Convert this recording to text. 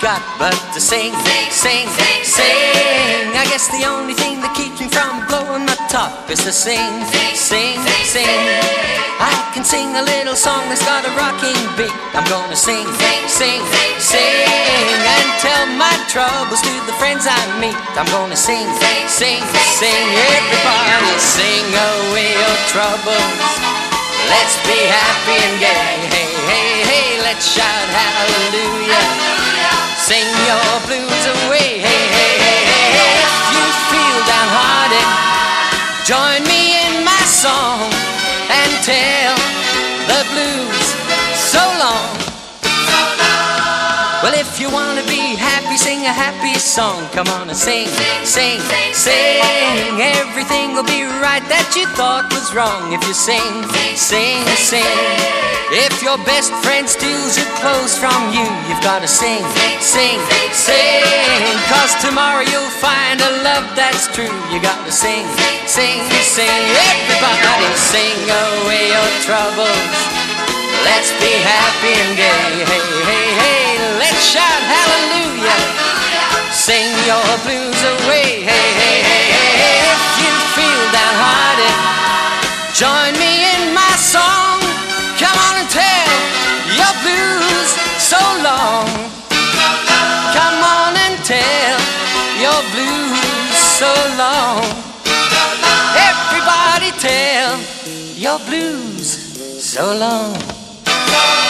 got but to sing, sing, sing. I guess the only thing that keeps me from blowing my top is to sing, sing, sing. I can sing a little song that's got a rocking beat. I'm gonna sing, sing, sing, and tell my troubles to the friends I meet. I'm gonna sing, sing, sing. Everybody sing away your troubles. Let's be happy and gay. Hey, hey, hey, let's shout hallelujah. Sing your blues away. Hey, hey, hey, hey. If you feel downhearted, join me in my song and tell the blues so long. Well, if you wanna be happy, sing a happy song. Come on and sing, sing, sing. Everything will be right that you thought was wrong if you sing, sing, sing. If your best friend steals your clothes from you, you've gotta sing, sing, sing. 'Cause tomorrow you'll find a love that's true. You gotta sing, sing, sing. Everybody sing away your troubles. Let's be happy and gay. Hey, hey, hey, let's shout hallelujah. Sing your blues away. Hey, hey, hey, hey. If you feel downhearted, join me in my song. Come on and tell your blues so long. Come on and tell your blues so long. Everybody tell your blues so long.